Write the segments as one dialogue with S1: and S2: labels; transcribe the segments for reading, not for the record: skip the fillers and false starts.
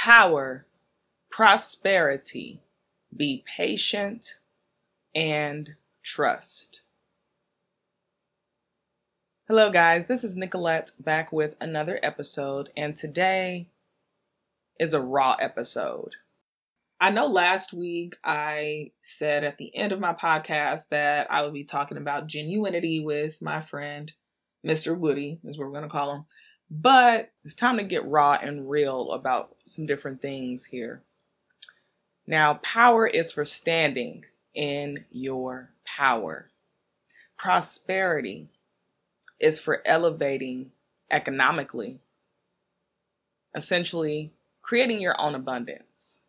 S1: power, prosperity, be patient, and trust. Hello guys, this is Nicolette back with another episode, and today is a raw episode. I know last week I said at the end of my podcast that I would be talking about genuinity with my friend, Mr. Woody, is what we're going to call him. But it's time to get raw and real about some different things here. Now, power is for standing in your power. Prosperity is for elevating economically, essentially creating your own abundance.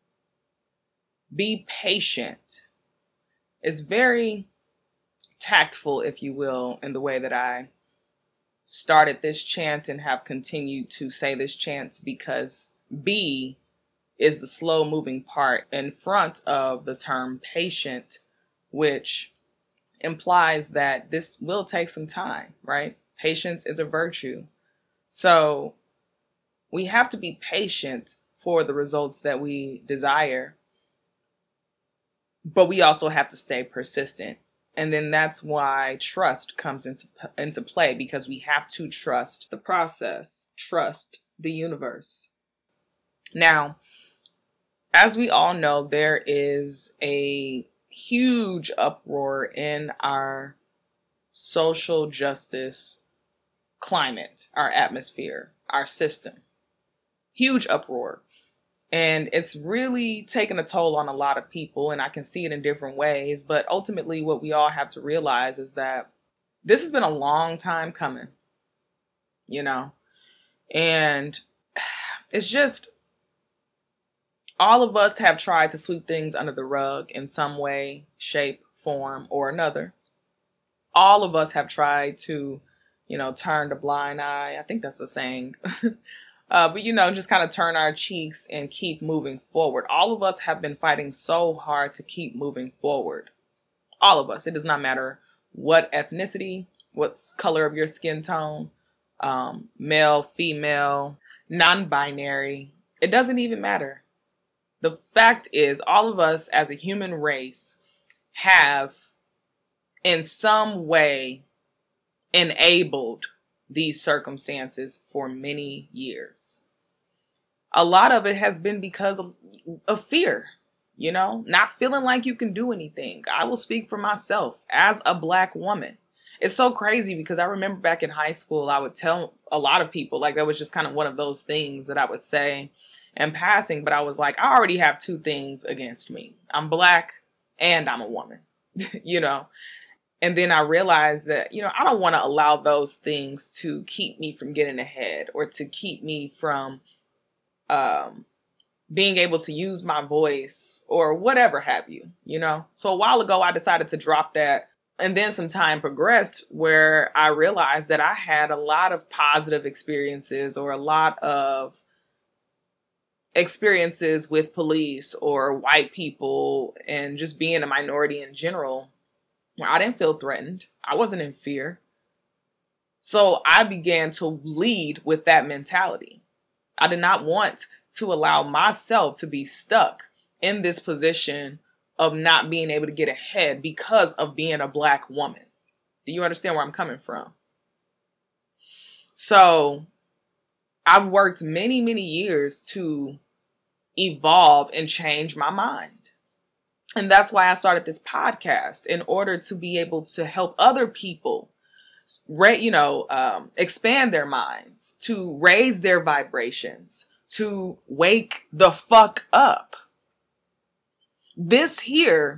S1: Be patient is very tactful, if you will, in the way that I started this chant and have continued to say this chant, because B is the slow moving part in front of the term patient, which implies that this will take some time, right? Patience is a virtue. So we have to be patient for the results that we desire, but we also have to stay persistent. And then that's why trust comes into play, because we have to trust the process, trust the universe. Now, as we all know, there is a huge uproar in our social justice climate, our atmosphere, our system. Huge uproar. And it's really taken a toll on a lot of people, and I can see it in different ways. But ultimately, what we all have to realize is that this has been a long time coming, and it's just, all of us have tried to sweep things under the rug in some way, shape, form, or another. All of us have tried to, turn a blind eye. I think that's the saying. But just kind of turn our cheeks and keep moving forward. All of us have been fighting so hard to keep moving forward. All of us. It does not matter what ethnicity, what color of your skin tone, male, female, non-binary. It doesn't even matter. The fact is, all of us as a human race have in some way enabled these circumstances for many years. A lot of it has been because of fear, not feeling like you can do anything. I will speak for myself as a Black woman. It's so crazy because I remember back in high school, I would tell a lot of people, like, that was just kind of one of those things that I would say in passing. But I was like, I already have two things against me. I'm Black and I'm a woman, And then I realized that, I don't want to allow those things to keep me from getting ahead, or to keep me from being able to use my voice or whatever have you, So a while ago, I decided to drop that. And then some time progressed where I realized that I had a lot of positive experiences, or a lot of experiences with police or white people, and just being a minority in general, where I didn't feel threatened. I wasn't in fear. So I began to lead with that mentality. I did not want to allow myself to be stuck in this position of not being able to get ahead because of being a Black woman. Do you understand where I'm coming from? So I've worked many, many years to evolve and change my mind. And that's why I started this podcast, in order to be able to help other people, expand their minds, to raise their vibrations, to wake the fuck up. This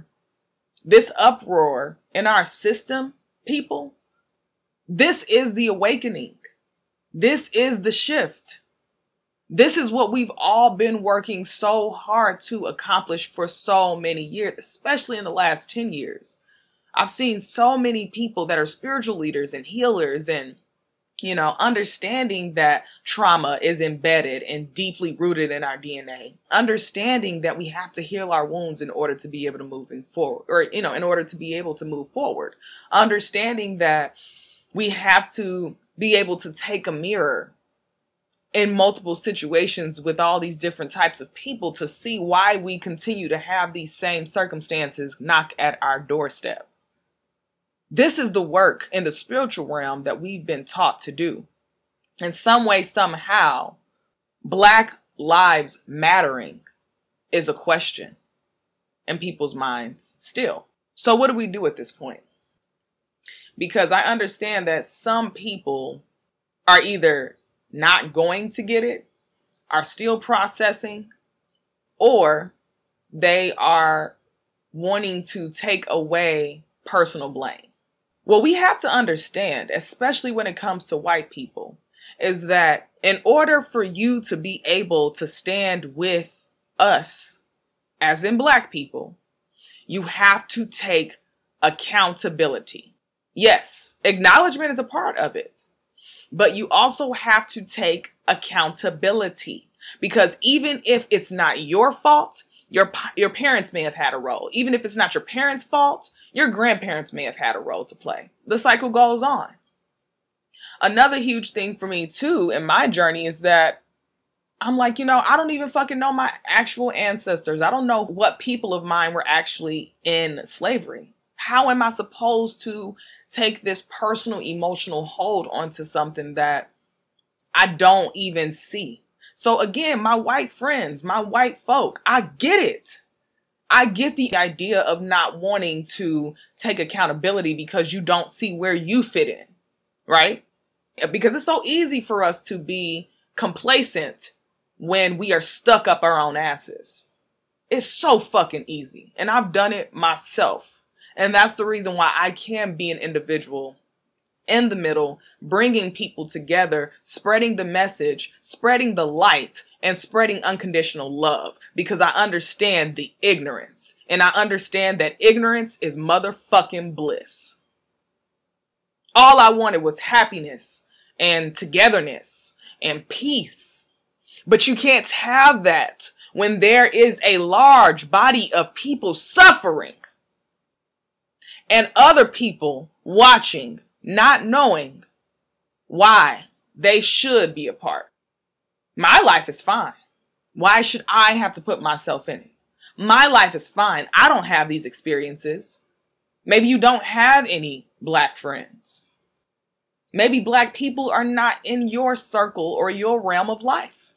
S1: uproar in our system, people, this is the awakening. This is the shift. This is what we've all been working so hard to accomplish for so many years, especially in the last 10 years. I've seen so many people that are spiritual leaders and healers, and, understanding that trauma is embedded and deeply rooted in our DNA, understanding that we have to heal our wounds in order to be able to move forward, or, in order to be able to move forward, understanding that we have to be able to take a mirror in multiple situations with all these different types of people to see why we continue to have these same circumstances knock at our doorstep. This is the work in the spiritual realm that we've been taught to do. In some way, somehow, Black lives mattering is a question in people's minds still. So what do we do at this point? Because I understand that some people are either not going to get it, are still processing, or they are wanting to take away personal blame. What we have to understand, especially when it comes to white people, is that in order for you to be able to stand with us, as in Black people, you have to take accountability. Yes, acknowledgement is a part of it, but you also have to take accountability, because even if it's not your fault, your parents may have had a role. Even if it's not your parents' fault, your grandparents may have had a role to play. The cycle goes on. Another huge thing for me too in my journey is that I'm like, I don't even fucking know my actual ancestors. I don't know what people of mine were actually in slavery. How am I supposed to take this personal emotional hold onto something that I don't even see? So again, my white friends, my white folk, I get it. I get the idea of not wanting to take accountability because you don't see where you fit in, right? Because it's so easy for us to be complacent when we are stuck up our own asses. It's so fucking easy. And I've done it myself. And that's the reason why I can be an individual in the middle, bringing people together, spreading the message, spreading the light, and spreading unconditional love, because I understand the ignorance. And I understand that ignorance is motherfucking bliss. All I wanted was happiness and togetherness and peace. But you can't have that when there is a large body of people suffering and other people watching, not knowing why they should be apart. My life is fine. Why should I have to put myself in it? My life is fine. I don't have these experiences. Maybe you don't have any Black friends. Maybe Black people are not in your circle or your realm of life.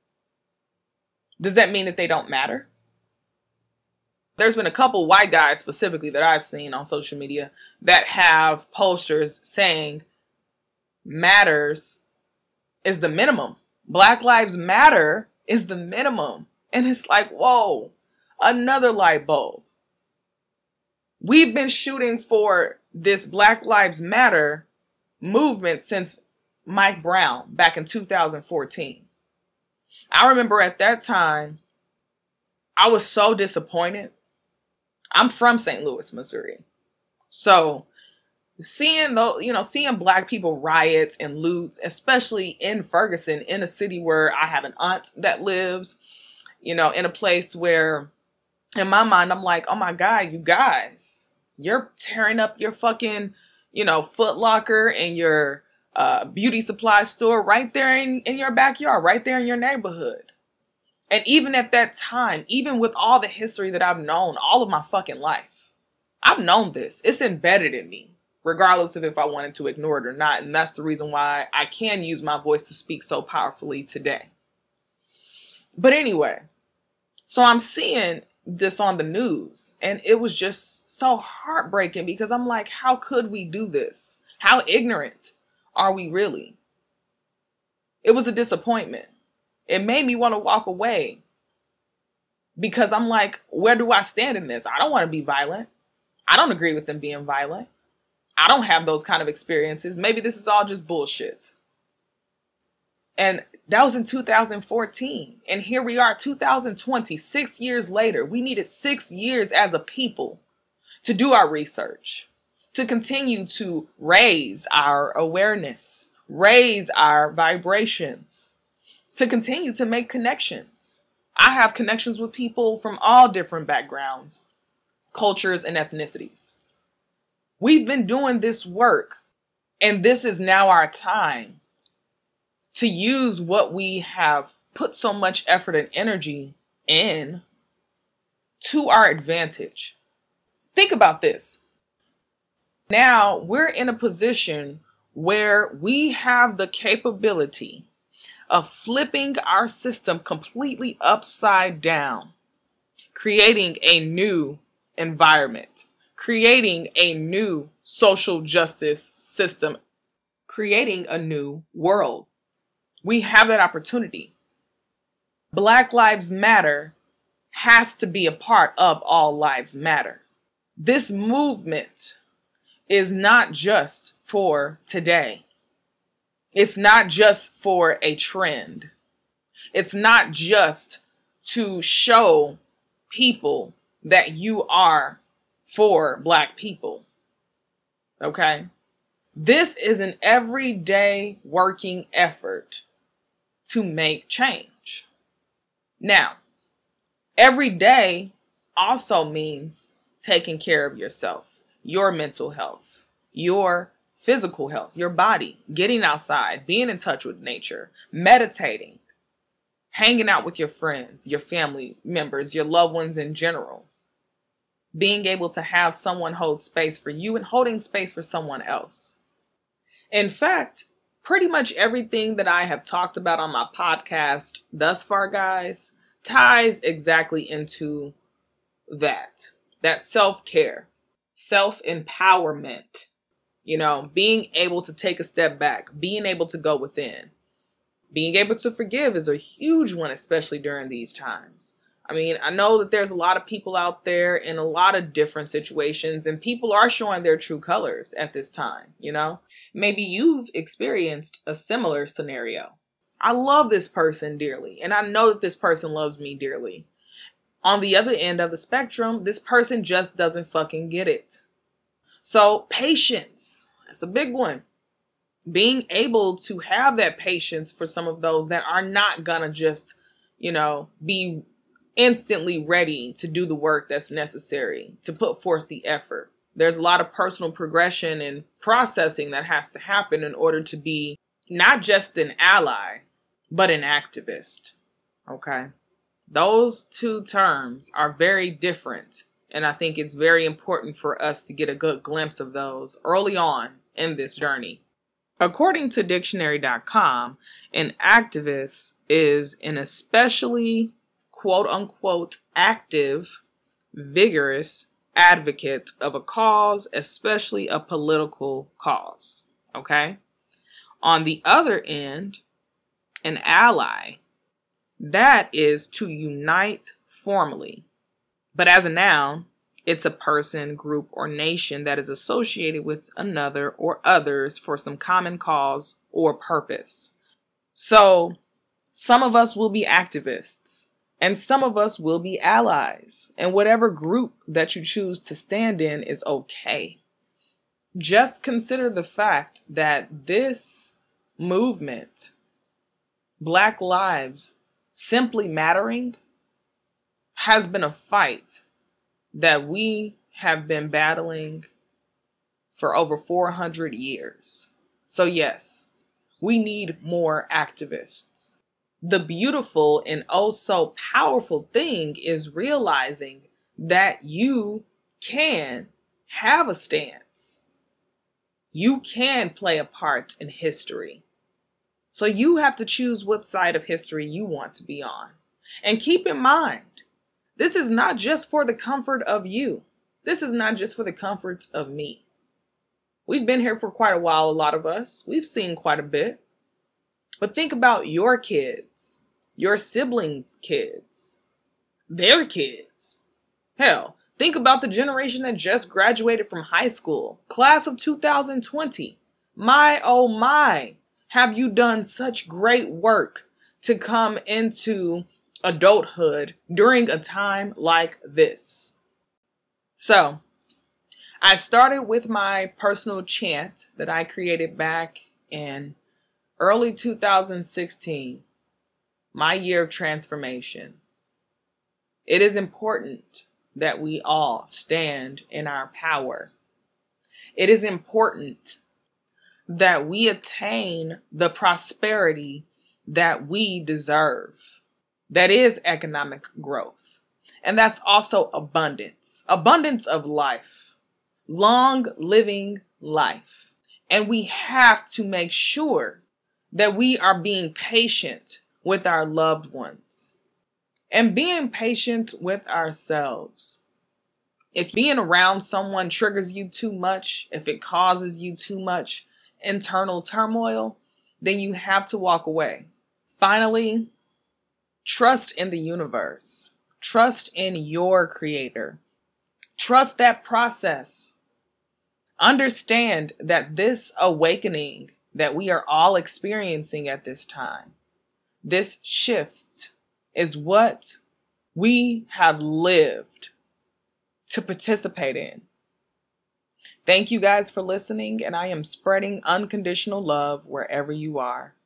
S1: Does that mean that they don't matter? There's been a couple white guys specifically that I've seen on social media that have posters saying matters is the minimum. Black Lives Matter is the minimum. And it's like, whoa, another light bulb. We've been shooting for this Black Lives Matter movement since Mike Brown back in 2014. I remember at that time, I was so disappointed. I'm from St. Louis, Missouri. So seeing Black people riot and loot, especially in Ferguson, in a city where I have an aunt that lives, in a place where in my mind, I'm like, oh my God, you guys, you're tearing up your fucking, Foot Locker and your beauty supply store right there in your backyard, right there in your neighborhood. And even at that time, even with all the history that I've known all of my fucking life, I've known this. It's embedded in me, regardless of if I wanted to ignore it or not. And that's the reason why I can use my voice to speak so powerfully today. But anyway, so I'm seeing this on the news, and it was just so heartbreaking because I'm like, how could we do this? How ignorant are we really? It was a disappointment. It made me want to walk away because I'm like, where do I stand in this? I don't want to be violent. I don't agree with them being violent. I don't have those kind of experiences. Maybe this is all just bullshit. And that was in 2014. And here we are, 2020, 6 years later. We needed 6 years as a people to do our research, to continue to raise our awareness, raise our vibrations, to continue to make connections. I have connections with people from all different backgrounds, cultures, and ethnicities. We've been doing this work, and this is now our time to use what we have put so much effort and energy in to our advantage. Think about this. Now we're in a position where we have the capability of flipping our system completely upside down, creating a new environment, creating a new social justice system, creating a new world. We have that opportunity. Black Lives Matter has to be a part of All Lives Matter. This movement is not just for today. It's not just for a trend. It's not just to show people that you are for Black people. Okay? This is an everyday working effort to make change. Now, every day also means taking care of yourself, your mental health, your physical health, your body, getting outside, being in touch with nature, meditating, hanging out with your friends, your family members, your loved ones in general, being able to have someone hold space for you and holding space for someone else. In fact, pretty much everything that I have talked about on my podcast thus far, guys, ties exactly into that self-care, self-empowerment, being able to take a step back, being able to go within, being able to forgive is a huge one, especially during these times. I mean, I know that there's a lot of people out there in a lot of different situations, and people are showing their true colors at this time, Maybe you've experienced a similar scenario. I love this person dearly, and I know that this person loves me dearly. On the other end of the spectrum, this person just doesn't fucking get it. So patience, that's a big one. Being able to have that patience for some of those that are not gonna just, be instantly ready to do the work that's necessary, to put forth the effort. There's a lot of personal progression and processing that has to happen in order to be not just an ally, but an activist. Okay? Those two terms are very different. And I think it's very important for us to get a good glimpse of those early on in this journey. According to dictionary.com, an activist is an especially quote unquote active, vigorous advocate of a cause, especially a political cause. Okay? On the other end, an ally, that is to unite formally. But as a noun, it's a person, group, or nation that is associated with another or others for some common cause or purpose. So some of us will be activists and some of us will be allies. And whatever group that you choose to stand in is okay. Just consider the fact that this movement, Black Lives Simply Mattering, has been a fight that we have been battling for over 400 years. So yes, we need more activists. The beautiful and oh so powerful thing is realizing that you can have a stance. You can play a part in history. So you have to choose what side of history you want to be on. And keep in mind, this is not just for the comfort of you. This is not just for the comfort of me. We've been here for quite a while, a lot of us. We've seen quite a bit. But think about your kids, your siblings' kids, their kids. Hell, think about the generation that just graduated from high school, class of 2020. My, oh my, have you done such great work to come into adulthood during a time like this. So, I started with my personal chant that I created back in early 2016, my year of transformation. It is important that we all stand in our power. It is important that we attain the prosperity that we deserve. That is economic growth. And that's also abundance, abundance of life, long living life. And we have to make sure that we are being patient with our loved ones and being patient with ourselves. If being around someone triggers you too much, if it causes you too much internal turmoil, then you have to walk away. Finally, trust in the universe. Trust in your creator. Trust that process. Understand that this awakening that we are all experiencing at this time, this shift, is what we have lived to participate in. Thank you guys for listening, and I am spreading unconditional love wherever you are.